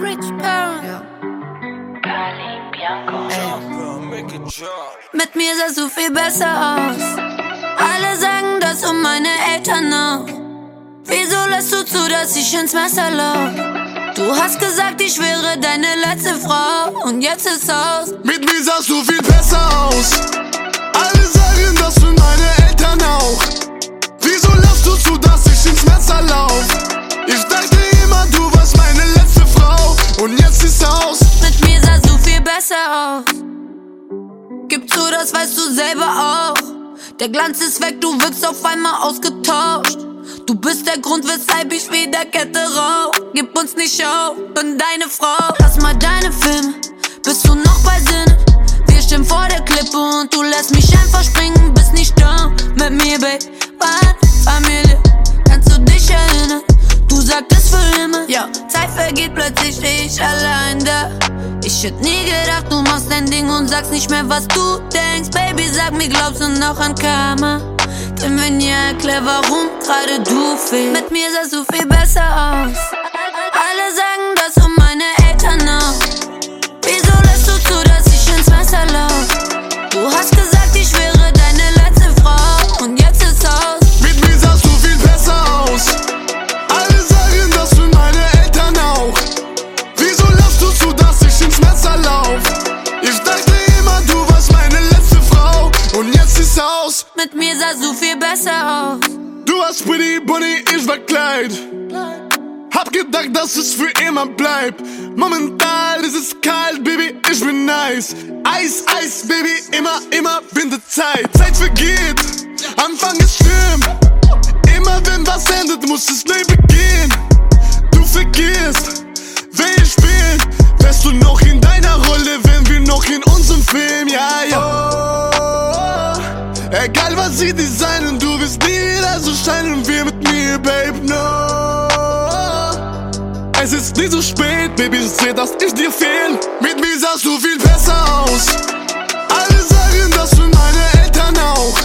Rich Parent. Ja. Mit mir sahst du viel besser aus. Alle sagen das um meine Eltern noch. Wieso lässt du zu, dass ich ins Messer lauf? Du hast gesagt, ich wäre deine letzte Frau. Und jetzt ist aus. Mit mir sahst du viel besser aus. Alle sagen das für meine Eltern auch. Wieso lässt du zu, dass ich ins Messer lauf? Ich dachte immer, du warst meine letzte Frau. Und jetzt ist aus. Mit mir sahst du viel besser aus. Gib zu, das weißt du selber auch. Der Glanz ist weg, du wirkst auf einmal ausgetauscht. Du bist der Grund, weshalb ich wieder Kette rauch. Gib uns nicht auf, bin deine Frau. Lass mal deine Filme, bist du noch bei Sinn? Wir stehen vor der Klippe und du lässt mich einfach springen. Bist nicht da mit mir, babe. Familie, kannst du dich erinnern? Du sagtest für immer, ja. Zeit vergeht, plötzlich steh ich allein da. Ich hätt nie gedacht, du machst dein Ding und sagst nicht mehr, was du denkst. Baby, sag mir, glaubst du noch an Karma? Denn wenn ja, erklär, warum gerade du fehlst. Mit mir sahst du viel besser aus. Alle sagen das um meine Eltern auch. Wieso lässt du zu, dass ich ins Messer lauf? Du hast gesagt, ich wäre deine letzte Frau. Und jetzt ist aus. Mit mir sahst du viel besser aus. Alle sagen das für meine Eltern auch. Wieso lässt du zu, dass ich ins Messer lauf? Ich dachte immer, du warst meine letzte Frau. Und jetzt ist aus. Mit mir sahst du viel besser aus. Du warst Pretty Bunny, ich war Kleid. Hab gedacht, dass es für immer bleibt. Momentan ist es kalt, Baby, ich bin nice. Eis, Eis, Baby, immer Winterzeit. Zeit vergeht, Anfang ist schlimm. Immer wenn was endet, muss es neu beginnen. Du vergisst, wer ich bin. Wärst du noch in deiner Rolle, wenn wir noch in unserem Film, ja. Egal was sie designen, du wirst nie wieder so scheinen wie mit mir, Babe, no. Es ist nie so spät, Baby, ich seh, dass ich dir fehl. Mit mir sahst du viel besser aus. Alle sagen das für meine Eltern auch.